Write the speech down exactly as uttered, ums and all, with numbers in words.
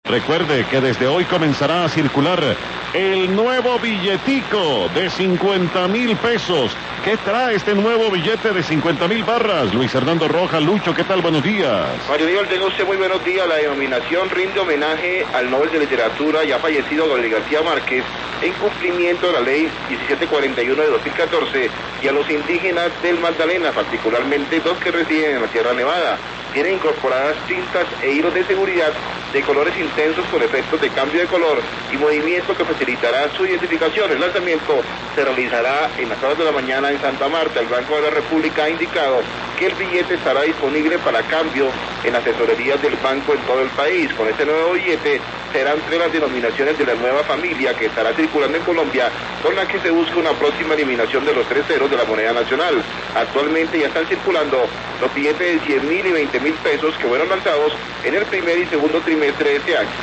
Recuerde que desde hoy comenzará a circular el nuevo billetico de cincuenta mil pesos. ¿Qué trae este nuevo billete de cincuenta mil barras? Luis Hernando Rojas, Lucho, ¿qué tal? Buenos días. Mario Díaz, tenga usted muy buenos días. La denominación rinde homenaje al Nobel de Literatura ya fallecido Gabriel García Márquez en cumplimiento de la ley diecisiete cuarenta y uno de dos mil catorce y a los indígenas del Magdalena, particularmente los que residen en la Sierra Nevada. Tienen incorporadas cintas e hilos de seguridad de colores intensos con efectos de cambio de color y movimiento que facilitará su identificación. El lanzamiento se realizará en las horas de la mañana en Santa Marta. El Banco de la República ha indicado que el billete estará disponible para cambio en las tesorerías del banco en todo el país. Con este nuevo billete serán tres las denominaciones de la nueva familia que estará circulando en Colombia, con la que se busca una próxima eliminación de los tres ceros de la moneda nacional. Actualmente ya están circulando los billetes de cien mil y veinte mil pesos que fueron lanzados en el primer y segundo trimestre de este año.